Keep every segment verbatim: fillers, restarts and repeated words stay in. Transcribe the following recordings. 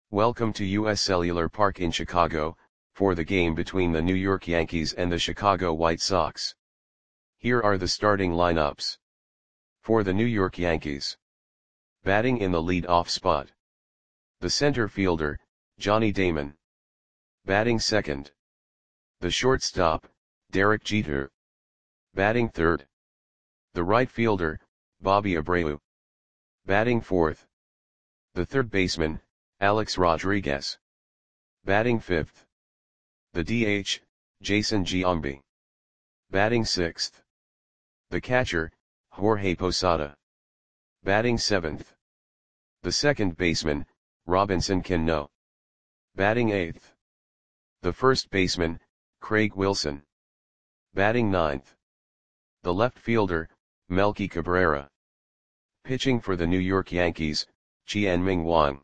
Welcome to U S Cellular Park in Chicago, for the game between the New York Yankees and the Chicago White Sox. Here are the starting lineups. For the New York Yankees. Batting in the lead-off spot. The center fielder, Johnny Damon. Batting second. The shortstop, Derek Jeter. Batting third. The right fielder, Bobby Abreu. Batting fourth. The third baseman, Alex Rodriguez. Batting fifth. The D H, Jason Giambi. Batting sixth. The catcher, Jorge Posada. Batting seventh. The second baseman, Robinson Cano. Batting eighth. The first baseman, Craig Wilson. Batting ninth. The left fielder, Melky Cabrera. Pitching for the New York Yankees, Chien-Ming Wang.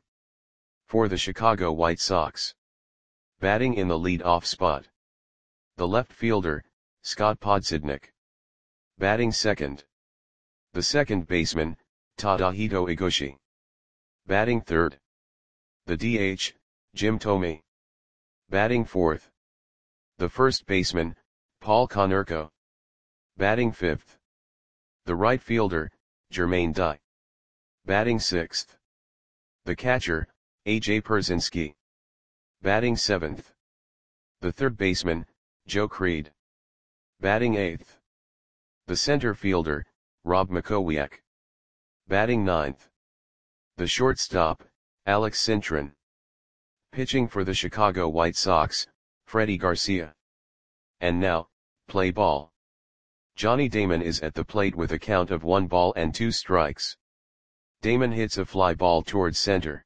For the Chicago White Sox. Batting in the lead-off spot. The left fielder, Scott Podsednik. Batting second. The second baseman, Tadahito Iguchi. Batting third. The D H, Jim Thome. Batting fourth. The first baseman, Paul Konerko. Batting fifth. The right fielder, Jermaine Dye. Batting sixth. The catcher, A J Pierzynski. Batting seventh. The third baseman, Joe Creed. Batting eighth. The center fielder, Rob Makowiak. Batting ninth. The shortstop, Alex Cintron. Pitching for the Chicago White Sox, Freddie Garcia. And now, play ball. Johnny Damon is at the plate with a count of one ball and two strikes. Damon hits a fly ball towards center.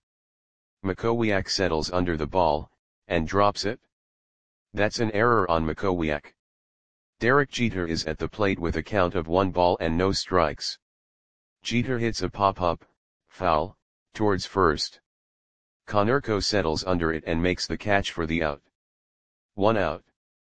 Makowiak settles under the ball, and drops it. That's an error on Makowiak. Derek Jeter is at the plate with a count of one ball and no strikes. Jeter hits a pop-up, foul, towards first. Konerko settles under it and makes the catch for the out. One out.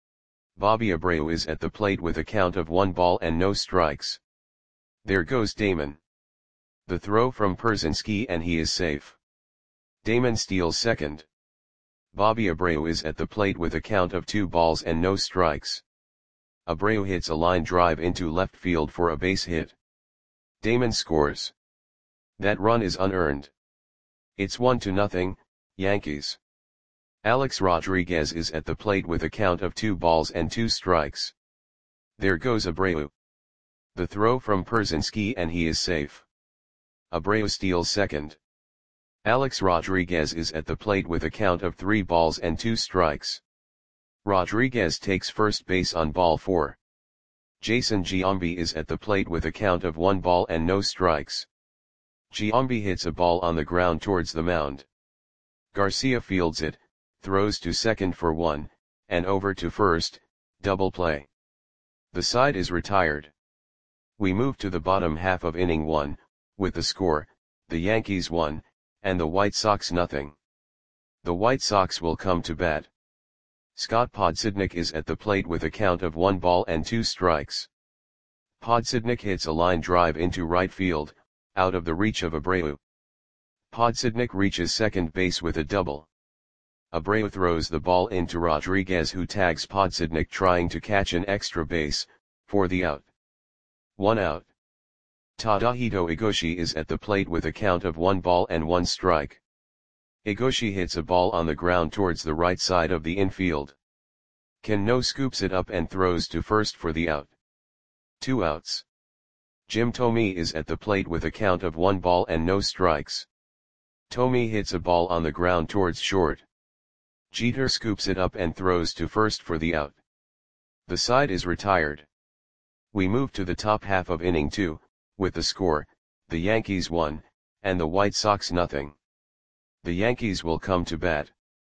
Bobby Abreu is at the plate with a count of one ball and no strikes. There goes Damon. The throw from Pierzynski and he is safe. Damon steals second. Bobby Abreu is at the plate with a count of two balls and no strikes. Abreu hits a line drive into left field for a base hit. Damon scores. That run is unearned. It's one to nothing, Yankees. Alex Rodriguez is at the plate with a count of two balls and two strikes. There goes Abreu. The throw from Pierzynski and he is safe. Abreu steals second. Alex Rodriguez is at the plate with a count of three balls and two strikes. Rodriguez takes first base on ball four. Jason Giambi is at the plate with a count of one ball and no strikes. Giambi hits a ball on the ground towards the mound. Garcia fields it, throws to second for one, and over to first, double play. The side is retired. We move to the bottom half of inning one, with the score, the Yankees one, and the White Sox nothing. The White Sox will come to bat. Scott Podsednik is at the plate with a count of one ball and two strikes. Podsednik hits a line drive into right field, out of the reach of Abreu. Podsednik reaches second base with a double. Abreu throws the ball into Rodriguez, who tags Podsednik trying to catch an extra base, for the out. One out. Tadahito Iguchi is at the plate with a count of one ball and one strike. Iguchi hits a ball on the ground towards the right side of the infield. Cano scoops it up and throws to first for the out. Two outs. Jim Thome is at the plate with a count of one ball and no strikes. Thome hits a ball on the ground towards short. Jeter scoops it up and throws to first for the out. The side is retired. We move to the top half of inning two, with the score, the Yankees one, and the White Sox nothing. The Yankees will come to bat.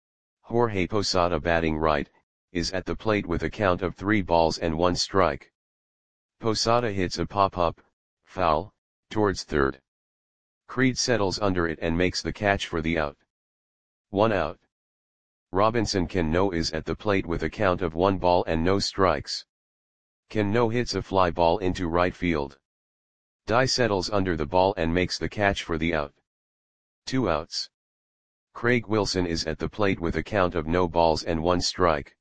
Jorge Posada, batting right, is at the plate with a count of three balls and one strike. Posada hits a pop-up, foul, towards third. Creed settles under it and makes the catch for the out. One out. Robinson Cano is at the plate with a count of one ball and no strikes. Cano hits a fly ball into right field. Dye settles under the ball and makes the catch for the out. Two outs. Craig Wilson is at the plate with a count of no balls and one strike.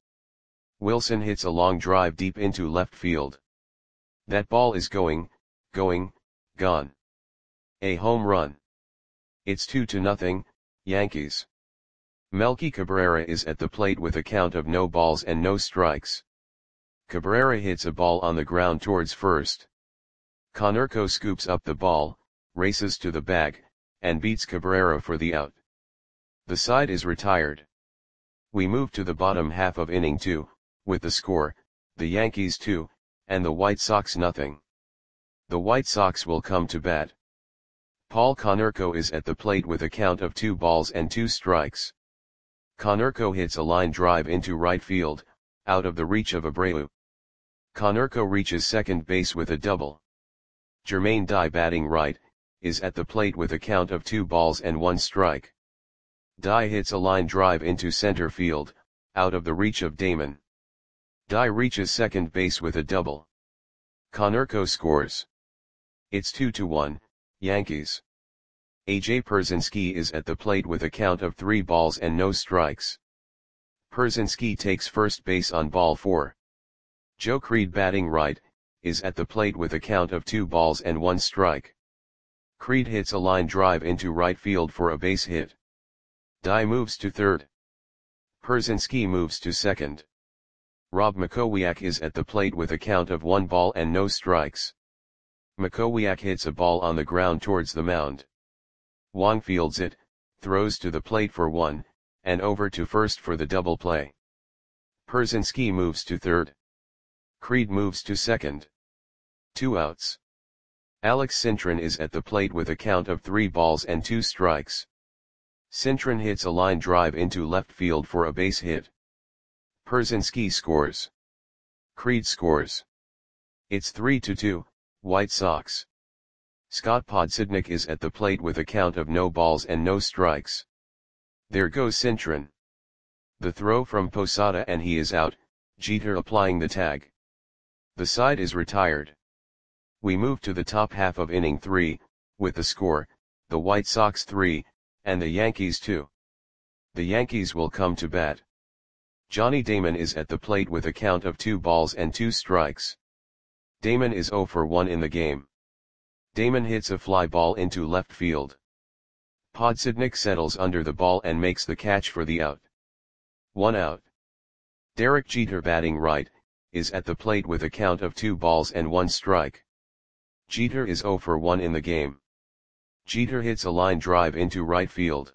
Wilson hits a long drive deep into left field. That ball is going, going, gone. A home run. It's two to nothing, Yankees. Melky Cabrera is at the plate with a count of no balls and no strikes. Cabrera hits a ball on the ground towards first. Konerko scoops up the ball, races to the bag, and beats Cabrera for the out. The side is retired. We move to the bottom half of inning two, with the score, the Yankees two, and the White Sox nothing. The White Sox will come to bat. Paul Konerko is at the plate with a count of two balls and two strikes. Konerko hits a line drive into right field, out of the reach of Abreu. Konerko reaches second base with a double. Jermaine Dye, batting right, is at the plate with a count of two balls and one strike. Dye hits a line drive into center field, out of the reach of Damon. Dye reaches second base with a double. Konerko scores. It's two to one, Yankees. A J Pierzynski is at the plate with a count of three balls and no strikes. Pierzynski takes first base on ball four. Joe Creed, batting right, is at the plate with a count of two balls and one strike. Creed hits a line drive into right field for a base hit. Dye moves to third. Pierzynski moves to second. Rob Makowiak is at the plate with a count of one ball and no strikes. Makowiak hits a ball on the ground towards the mound. Wong fields it, throws to the plate for one, and over to first for the double play. Pierzynski moves to third. Creed moves to second. Two outs. Alex Cintron is at the plate with a count of three balls and two strikes. Cintron hits a line drive into left field for a base hit. Pierzynski scores. Creed scores. It's three to two, White Sox. Scott Podsednik is at the plate with a count of no balls and no strikes. There goes Cintron. The throw from Posada and he is out, Jeter applying the tag. The side is retired. We move to the top half of inning three, with the score, the White Sox three, and the Yankees two. The Yankees will come to bat. Johnny Damon is at the plate with a count of two balls and two strikes. Damon is zero for one in the game. Damon hits a fly ball into left field. Podsednik settles under the ball and makes the catch for the out. One out. Derek Jeter, batting right, is at the plate with a count of two balls and one strike. Jeter is zero for one in the game. Jeter hits a line drive into right field.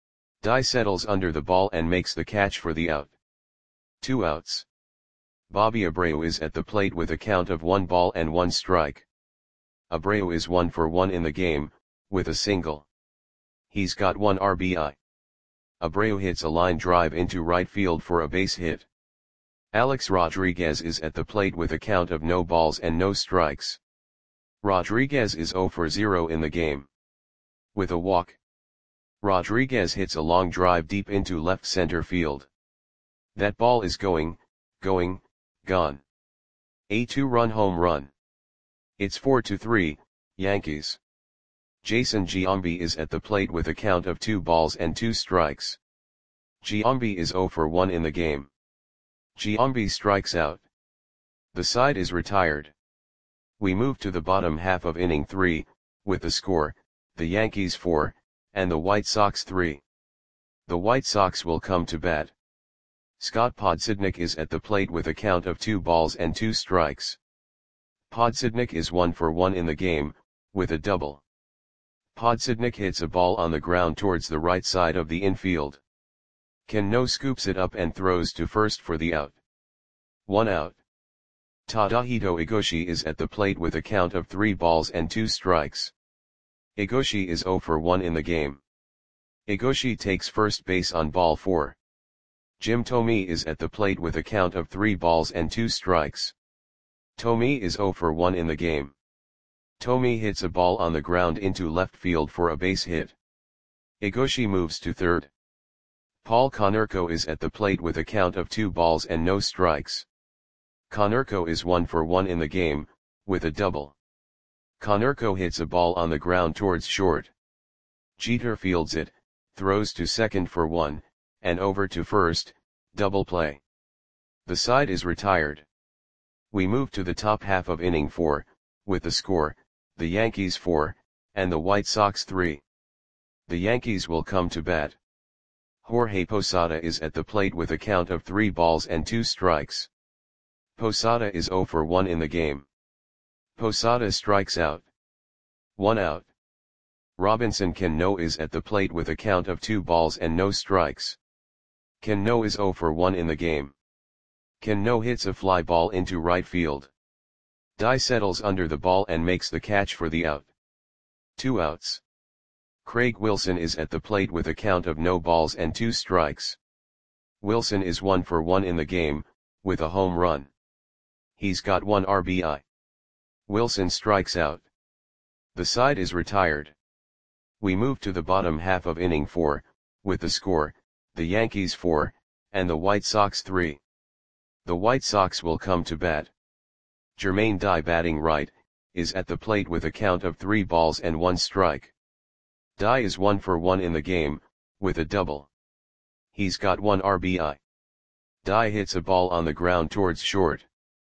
Dye settles under the ball and makes the catch for the out. Two outs. Bobby Abreu is at the plate with a count of one ball and one strike. Abreu is one for one in the game, with a single. He's got one R B I. Abreu hits a line drive into right field for a base hit. Alex Rodriguez is at the plate with a count of no balls and no strikes. Rodriguez is zero for zero in the game. With a walk. Rodriguez hits a long drive deep into left center field. That ball is going, going, gone. A two-run home run. It's four to three, Yankees. Jason Giambi is at the plate with a count of two balls and two strikes. Giambi is zero for one in the game. Giambi strikes out. The side is retired. We move to the bottom half of inning three, with the score, the Yankees four, and the White Sox three. The White Sox will come to bat. Scott Podsednik is at the plate with a count of two balls and two strikes. Podsednik is one for one in the game, with a double. Podsednik hits a ball on the ground towards the right side of the infield. Cano scoops it up and throws to first for the out. One out. Tadahito Igoshi is at the plate with a count of three balls and two strikes. Igoshi is zero for one in the game. Igoshi takes first base on ball four. Jim Thome is at the plate with a count of three balls and two strikes. Thome is zero for one in the game. Thome hits a ball on the ground into left field for a base hit. Igoshi moves to third. Paul Konerko is at the plate with a count of two balls and no strikes. Konerko is one for one in the game, with a double. Konerko hits a ball on the ground towards short. Jeter fields it, throws to second for one, and over to first, double play. The side is retired. We move to the top half of inning four, with the score, the Yankees four, and the White Sox three. The Yankees will come to bat. Jorge Posada is at the plate with a count of three balls and two strikes. Posada is zero for one in the game. Posada strikes out. One out. Robinson Cano is at the plate with a count of two balls and no strikes. Cano is zero for one in the game. Cano hits a fly ball into right field. Dye settles under the ball and makes the catch for the out. Two outs. Craig Wilson is at the plate with a count of no balls and two strikes. Wilson is one for one in the game, with a home run. He's got one R B I. Wilson strikes out. The side is retired. We move to the bottom half of inning four, with the score, the Yankees four, and the White Sox three. The White Sox will come to bat. Jermaine Dye, batting right, is at the plate with a count of three balls and one strike. Dye is one for one in the game, with a double. He's got one R B I. Dye hits a ball on the ground towards short.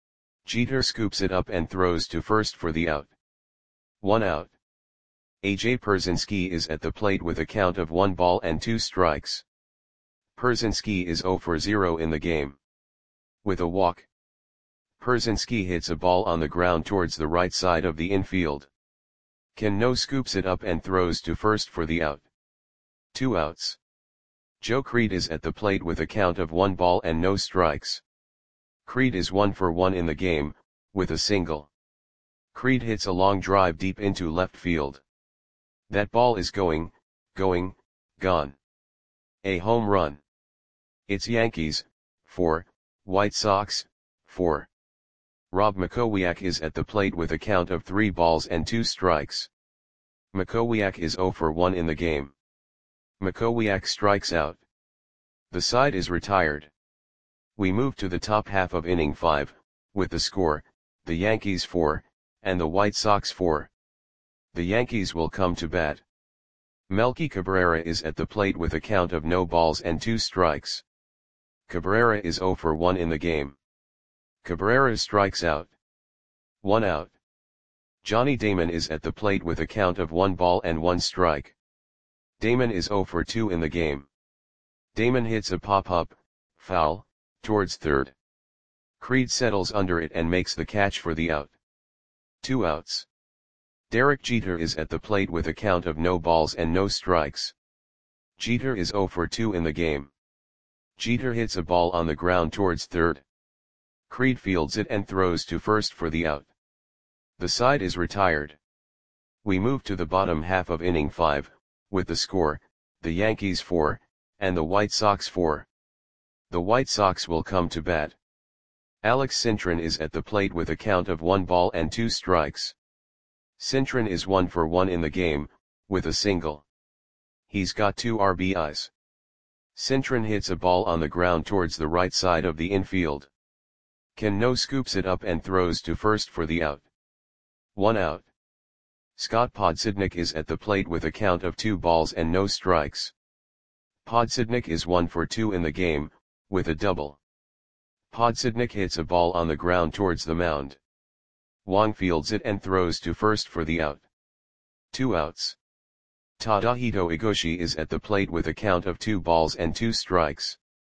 Jeter scoops it up and throws to first for the out. One out. A J Pierzynski is at the plate with a count of one ball and two strikes. Pierzynski is zero for zero in the game. With a walk. Pierzynski hits a ball on the ground towards the right side of the infield. Cano scoops it up and throws to first for the out. Two outs. Joe Creed is at the plate with a count of one ball and no strikes. Creed is one for one in the game, with a single. Creed hits a long drive deep into left field. That ball is going, going, gone. A home run. It's Yankees, four, White Sox, four. Rob Makowiak is at the plate with a count of three balls and two strikes. Makowiak is zero for one in the game. Makowiak strikes out. The side is retired. We move to the top half of inning five, with the score, the Yankees four, and the White Sox four. The Yankees will come to bat. Melky Cabrera is at the plate with a count of no balls and two strikes. Cabrera is zero for one in the game. Cabrera strikes out. One out. Johnny Damon is at the plate with a count of one ball and one strike. Damon is zero for two in the game. Damon hits a pop-up, foul, towards third. Creed settles under it and makes the catch for the out. Two outs. Derek Jeter is at the plate with a count of no balls and no strikes. Jeter is zero for two in the game. Jeter hits a ball on the ground towards third. Creed fields it and throws to first for the out. The side is retired. We move to the bottom half of inning five, with the score, the Yankees four, and the White Sox four. The White Sox will come to bat. Alex Cintron is at the plate with a count of one ball and two strikes. Cintron is one for one in the game, with a single. He's got two R B Is. Cintron hits a ball on the ground towards the right side of the infield. Cano scoops it up and throws to first for the out. One out. Scott Podsednik is at the plate with a count of two balls and no strikes. Podsednik is one for two in the game, with a double. Podsednik hits a ball on the ground towards the mound. Wong fields it and throws to first for the out. Two outs. Tadahito Igoshi is at the plate with a count of two balls and two strikes.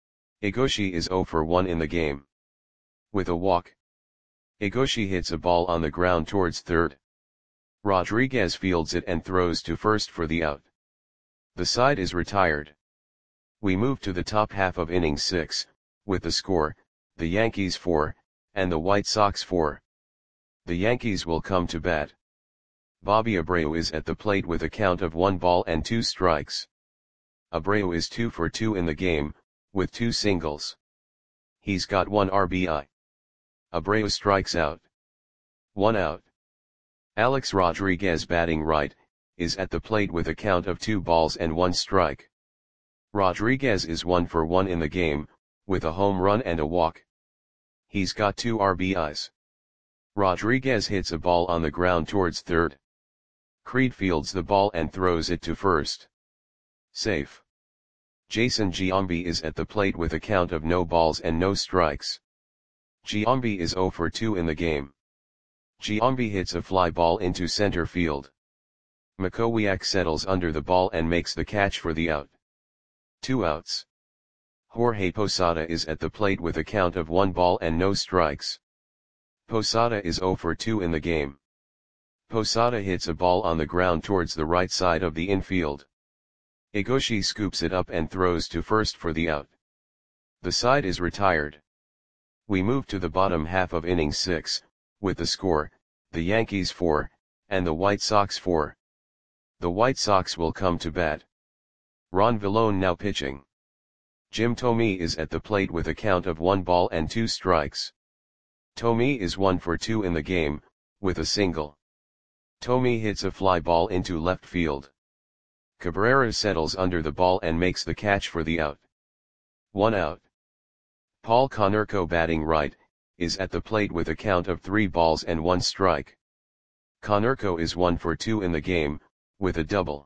Igoshi is zero for one in the game. With a walk. Igoshi hits a ball on the ground towards third. Rodriguez fields it and throws to first for the out. The side is retired. We move to the top half of inning six, with the score, the Yankees four, and the White Sox four. The Yankees will come to bat. Bobby Abreu is at the plate with a count of one ball and two strikes. Abreu is two for two in the game, with two singles. He's got one R B I. Abreu strikes out. One out. Alex Rodriguez, batting right, is at the plate with a count of two balls and one strike. Rodriguez is one for one in the game, with a home run and a walk. He's got two R B Is. Rodriguez hits a ball on the ground towards third. Creed fields the ball and throws it to first. Safe. Jason Giambi is at the plate with a count of no balls and no strikes. Giambi is zero for two in the game. Giambi hits a fly ball into center field. Makowiak settles under the ball and makes the catch for the out. Two outs. Jorge Posada is at the plate with a count of one ball and no strikes. Posada is zero for two in the game. Posada hits a ball on the ground towards the right side of the infield. Egoshi scoops it up and throws to first for the out. The side is retired. We move to the bottom half of inning six, with the score, the Yankees four, and the White Sox four. The White Sox will come to bat. Ron Villone now pitching. Jim Thome is at the plate with a count of one ball and two strikes. Thome is one for two in the game, with a single. Thome hits a fly ball into left field. Cabrera settles under the ball and makes the catch for the out. One out. Paul Konerko batting right, is at the plate with a count of three balls and one strike. Konerko is one for two in the game, with a double.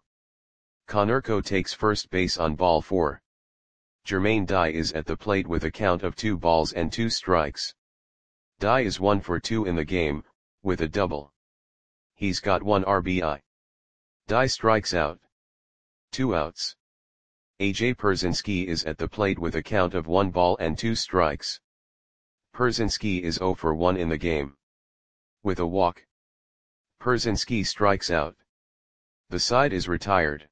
Konerko takes first base on ball four. Jermaine Dye is at the plate with a count of two balls and two strikes. Dye is one for two in the game, with a double. He's got one R B I. Dye strikes out. Two outs. A J Pierzynski is at the plate with a count of one ball and two strikes. Pierzynski is zero for one in the game. With a walk. Pierzynski strikes out. The side is retired.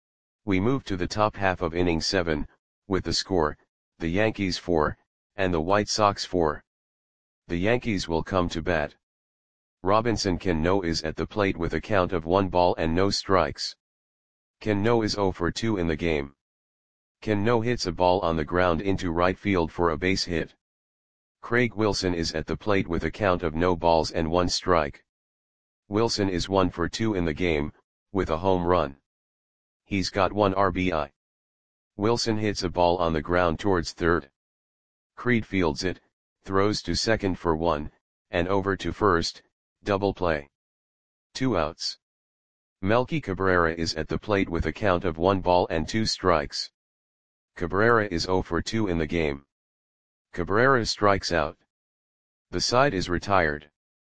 We move to the top half of inning seven, with the score, the Yankees four, and the White Sox four. The Yankees will come to bat. Robinson Cano is at the plate with a count of one ball and no strikes. Cano is zero for two in the game. Cano hits a ball on the ground into right field for a base hit. Craig Wilson is at the plate with a count of no balls and one strike. Wilson is one for two in the game, with a home run. He's got one R B I. Wilson hits a ball on the ground towards third. Creed fields it, throws to second for one, and over to first, double play. Two outs. Melky Cabrera is at the plate with a count of one ball and two strikes. Cabrera is zero for two in the game. Cabrera strikes out. The side is retired.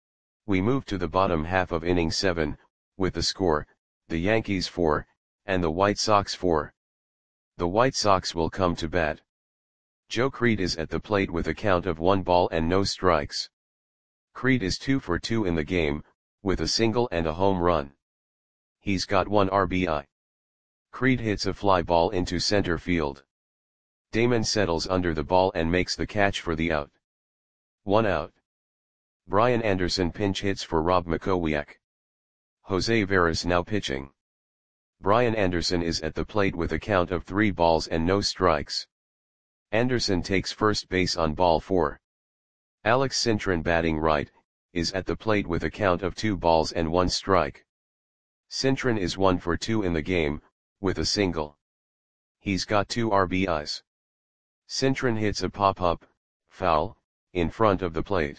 We move to the bottom half of inning seven, with the score, the Yankees four, and the White Sox four. The White Sox will come to bat. Joe Creed is at the plate with a count of one ball and no strikes. Creed is two for two in the game, with a single and a home run. He's got one R B I. Creed hits a fly ball into center field. Damon settles under the ball and makes the catch for the out. One out. Brian Anderson pinch hits for Rob Makowiak. Jose Veras now pitching. Brian Anderson is at the plate with a count of three balls and no strikes. Anderson takes first base on ball four. Alex Cintron batting right, is at the plate with a count of two balls and one strike. Cintron is one for two in the game, with a single. He's got two R B Is. Cintron hits a pop-up, foul, in front of the plate.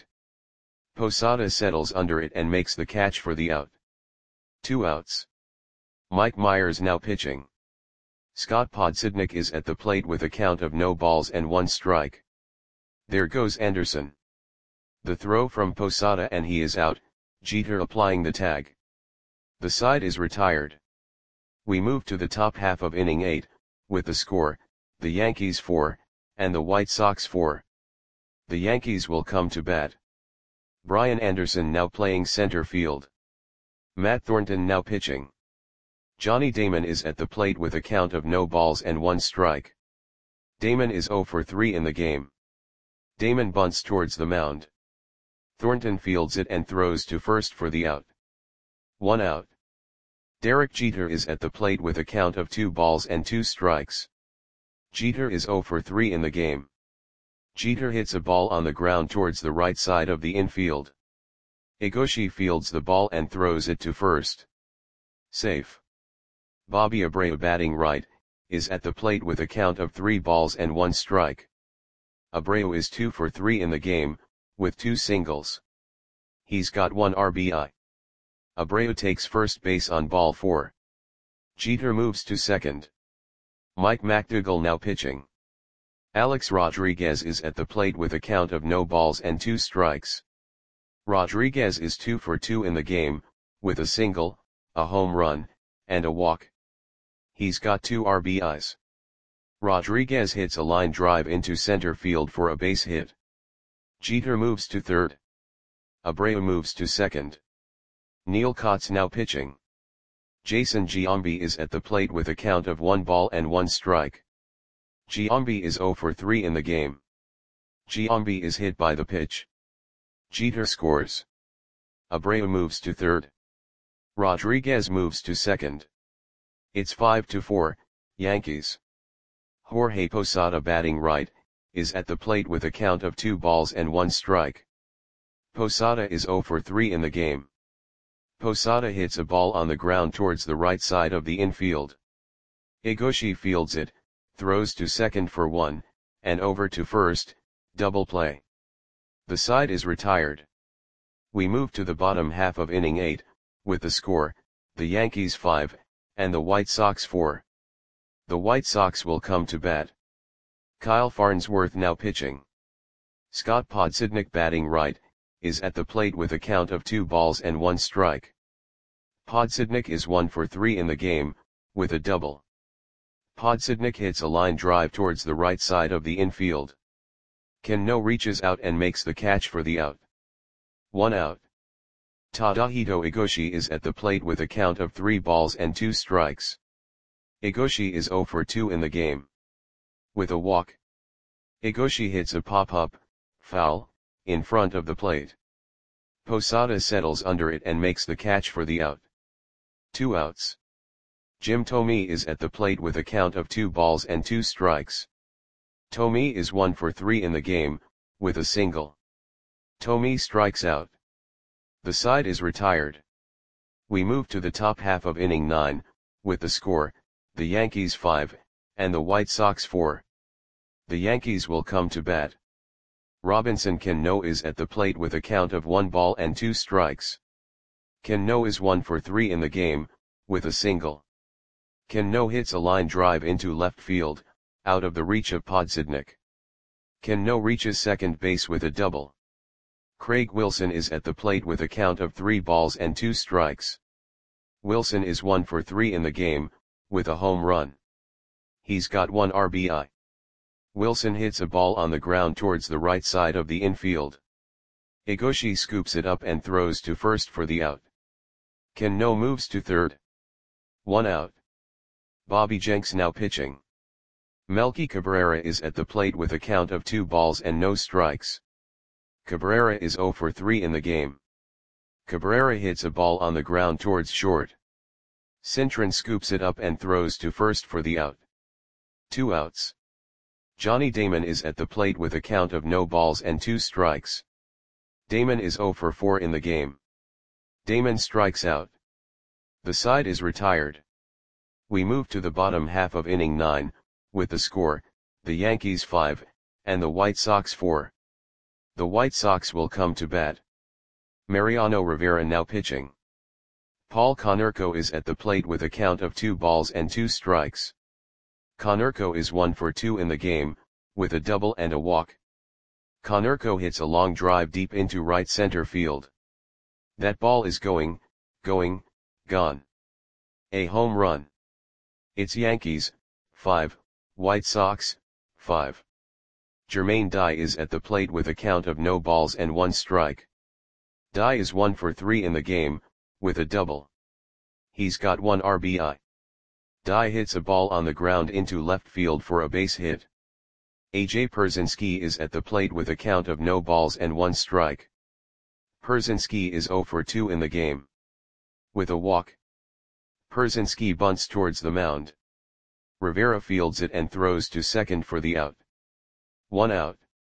Posada settles under it and makes the catch for the out. Two outs. Mike Myers now pitching. Scott Podsednik is at the plate with a count of no balls and one strike. There goes Anderson. The throw from Posada and he is out, Jeter applying the tag. The side is retired. We move to the top half of inning eight, with the score, the Yankees four, and the White Sox four. The Yankees will come to bat. Brian Anderson now playing center field. Matt Thornton now pitching. Johnny Damon is at the plate with a count of no balls and one strike. Damon is zero for three in the game. Damon bunts towards the mound. Thornton fields it and throws to first for the out. One out. Derek Jeter is at the plate with a count of two balls and two strikes. Jeter is zero for three in the game. Jeter hits a ball on the ground towards the right side of the infield. Egoshi fields the ball and throws it to first. Safe. Bobby Abreu batting right, is at the plate with a count of three balls and one strike. Abreu is two for three in the game, with two singles. He's got one R B I. Abreu takes first base on ball four. Jeter moves to second. Mike McDougall now pitching. Alex Rodriguez is at the plate with a count of no balls and two strikes. Rodriguez is two for two in the game, with a single, a home run, and a walk. He's got two R B Is. Rodriguez hits a line drive into center field for a base hit. Jeter moves to third. Abreu moves to second. Neil Kotz now pitching. Jason Giambi is at the plate with a count of one ball and one strike. Giambi is zero for three in the game. Giambi is hit by the pitch. Jeter scores. Abreu moves to third. Rodriguez moves to second. It's five to four, Yankees. Jorge Posada batting right, is at the plate with a count of two balls and one strike. Posada is zero for three in the game. Posada hits a ball on the ground towards the right side of the infield. Igoshi fields it, throws to second for one, and over to first, double play. The side is retired. We move to the bottom half of inning eight, with the score, the Yankees five, and the White Sox four. The White Sox will come to bat. Kyle Farnsworth now pitching. Scott Podsednik batting right, is at the plate with a count of two balls and one strike. Podsednik is one for three in the game, with a double. Podsednik hits a line drive towards the right side of the infield. Cano reaches out and makes the catch for the out. One out. Tadahito Igoshi is at the plate with a count of three balls and two strikes. Igoshi is zero for two in the game. With a walk. Igoshi hits a pop-up, foul, in front of the plate. Posada settles under it and makes the catch for the out. Two outs. Jim Thome is at the plate with a count of two balls and two strikes. Thome is one for three in the game, with a single. Thome strikes out. The side is retired. We move to the top half of inning nine, with the score, the Yankees five, and the White Sox four. The Yankees will come to bat. Robinson Cano is at the plate with a count of one ball and two strikes. Cano is one for three in the game, with a single. Cano hits a line drive into left field, out of the reach of Podsednik. Cano reaches second base with a double. Craig Wilson is at the plate with a count of three balls and two strikes. Wilson is one for three in the game, with a home run. He's got one R B I. Wilson hits a ball on the ground towards the right side of the infield. Igoshi scoops it up and throws to first for the out. Cano moves to third. One out. Bobby Jenks now pitching. Melky Cabrera is at the plate with a count of two balls and no strikes. Cabrera is zero for three in the game. Cabrera hits a ball on the ground towards short. Cintron scoops it up and throws to first for the out. Two outs. Johnny Damon is at the plate with a count of no balls and two strikes. Damon is zero for four in the game. Damon strikes out. The side is retired. We move to the bottom half of inning nine, with the score, the Yankees five, and the White Sox four. The White Sox will come to bat. Mariano Rivera now pitching. Paul Konerko is at the plate with a count of two balls and two strikes. Konerko is one for two in the game, with a double and a walk. Konerko hits a long drive deep into right center field. That ball is going, going, gone. A home run. It's Yankees, five, White Sox, five. Jermaine Dye is at the plate with a count of no balls and one strike. Dye is one for three in the game, with a double. He's got one R B I. Dye hits a ball on the ground into left field for a base hit. A J Pierzynski is at the plate with a count of no balls and one strike. Pierzynski is zero for two in the game. With a walk. Pierzynski bunts towards the mound. Rivera fields it and throws to second for the out. One out.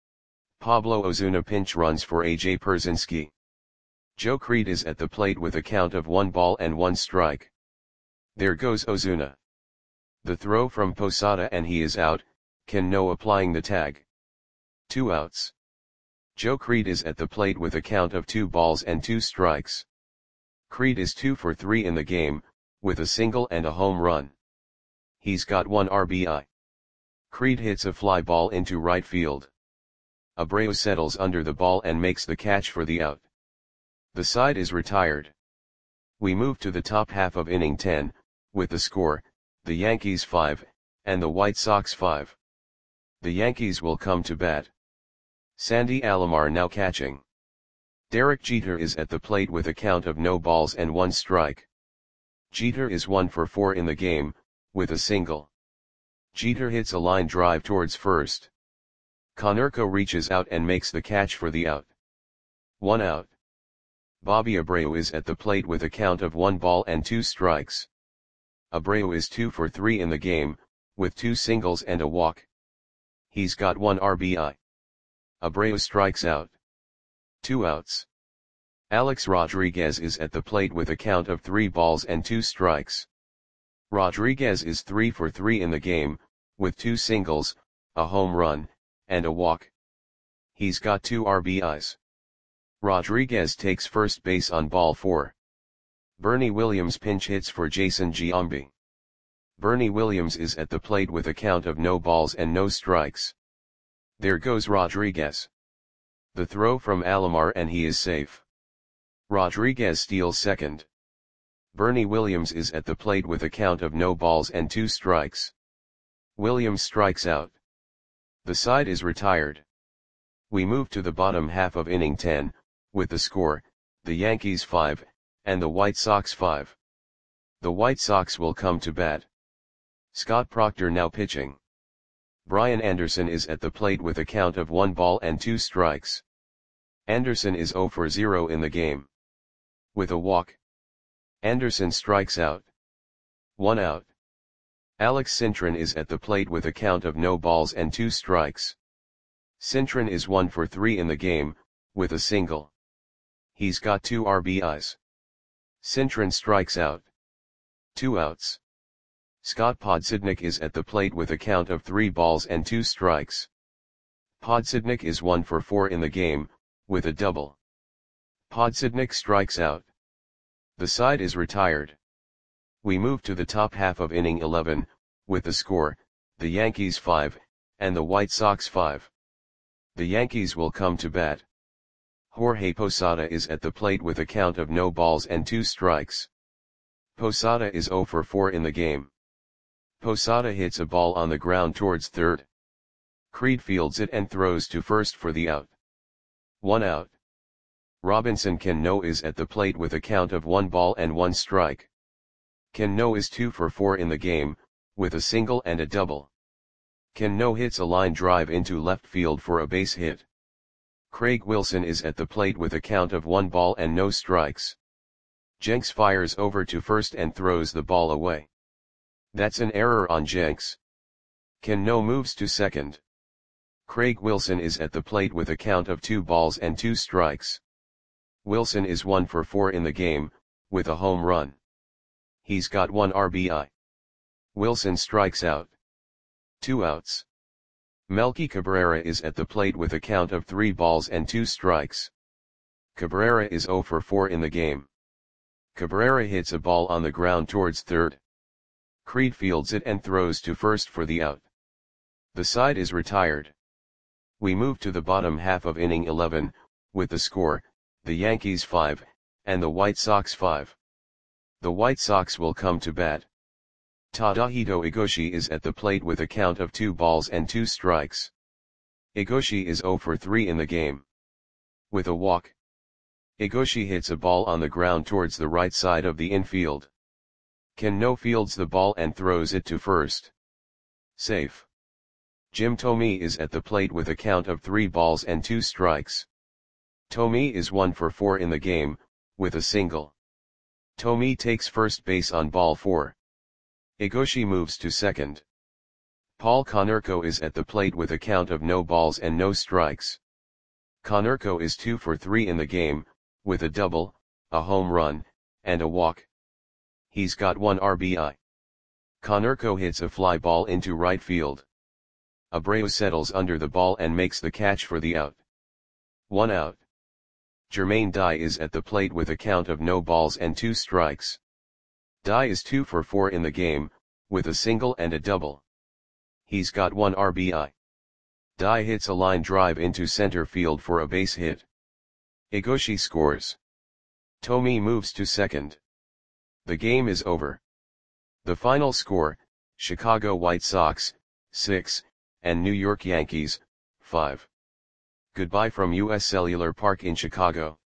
Pablo Ozuna pinch runs for A J Pierzynski. Joe Creed is at the plate with a count of one ball and one strike. There goes Ozuna. The throw from Posada and he is out, Cano applying the tag. Two outs. Joe Creed is at the plate with a count of two balls and two strikes. Creed is two for three in the game, with a single and a home run. He's got one R B I. Creed hits a fly ball into right field. Abreu settles under the ball and makes the catch for the out. The side is retired. We move to the top half of inning ten, with the score, the Yankees five, and the White Sox five. The Yankees will come to bat. Sandy Alomar now catching. Derek Jeter is at the plate with a count of no balls and one strike. Jeter is one for four in the game, with a single. Jeter hits a line drive towards first. Konerko reaches out and makes the catch for the out. One out. Bobby Abreu is at the plate with a count of one ball and two strikes. Abreu is two for three in the game, with two singles and a walk. He's got one R B I. Abreu strikes out. Two outs. Alex Rodriguez is at the plate with a count of three balls and two strikes. Rodriguez is three for three in the game, with two singles, a home run, and a walk. He's got two R B Is. Rodriguez takes first base on ball four. Bernie Williams pinch hits for Jason Giambi. Bernie Williams is at the plate with a count of no balls and no strikes. There goes Rodriguez. The throw from Alomar and he is safe. Rodriguez steals second. Bernie Williams is at the plate with a count of no balls and two strikes. Williams strikes out. The side is retired. We move to the bottom half of inning ten, with the score, the Yankees five, and the White Sox five. The White Sox will come to bat. Scott Proctor now pitching. Brian Anderson is at the plate with a count of one ball and two strikes. Anderson is zero for zero in the game. With a walk. Anderson strikes out. One out. Alex Cintron is at the plate with a count of no balls and two strikes. Cintron is one for three in the game, with a single. He's got two R B Is. Cintron strikes out. Two outs. Scott Podsednik is at the plate with a count of three balls and two strikes. Podsednik is one for four in the game, with a double. Podsednik strikes out. The side is retired. We move to the top half of inning eleven, with the score, the Yankees five, and the White Sox five. The Yankees will come to bat. Jorge Posada is at the plate with a count of no balls and two strikes. Posada is zero for four in the game. Posada hits a ball on the ground towards third. Creed fields it and throws to first for the out. One out. Robinson Cano is at the plate with a count of one ball and one strike. Cano is two for four in the game, with a single and a double. Cano hits a line drive into left field for a base hit. Craig Wilson is at the plate with a count of one ball and no strikes. Jenks fires over to first and throws the ball away. That's an error on Jenks. Cano moves to second. Craig Wilson is at the plate with a count of two balls and two strikes. Wilson is one for four in the game, with a home run. He's got one R B I. Wilson strikes out. Two outs. Melky Cabrera is at the plate with a count of three balls and two strikes. Cabrera is zero for four in the game. Cabrera hits a ball on the ground towards third. Creed fields it and throws to first for the out. The side is retired. We move to the bottom half of inning eleven, with the score, the Yankees five, and the White Sox five. The White Sox will come to bat. Tadahito Igoshi is at the plate with a count of two balls and two strikes. Igoshi is zero for three in the game. With a walk. Igoshi hits a ball on the ground towards the right side of the infield. Cano fields the ball and throws it to first. Safe. Jim Thome is at the plate with a count of three balls and two strikes. Thome is one for four in the game, with a single. Thome takes first base on ball four. Igoshi moves to second. Paul Konerko is at the plate with a count of no balls and no strikes. Konerko is two for three in the game, with a double, a home run, and a walk. He's got one R B I. Konerko hits a fly ball into right field. Abreu settles under the ball and makes the catch for the out. One out. Jermaine Dye is at the plate with a count of no balls and two strikes. Dye is two for four in the game, with a single and a double. He's got one R B I. Dye hits a line drive into center field for a base hit. Igoshi scores. Tomi moves to second. The game is over. The final score, Chicago White Sox, six, and New York Yankees, five. Goodbye from U S Cellular Park in Chicago.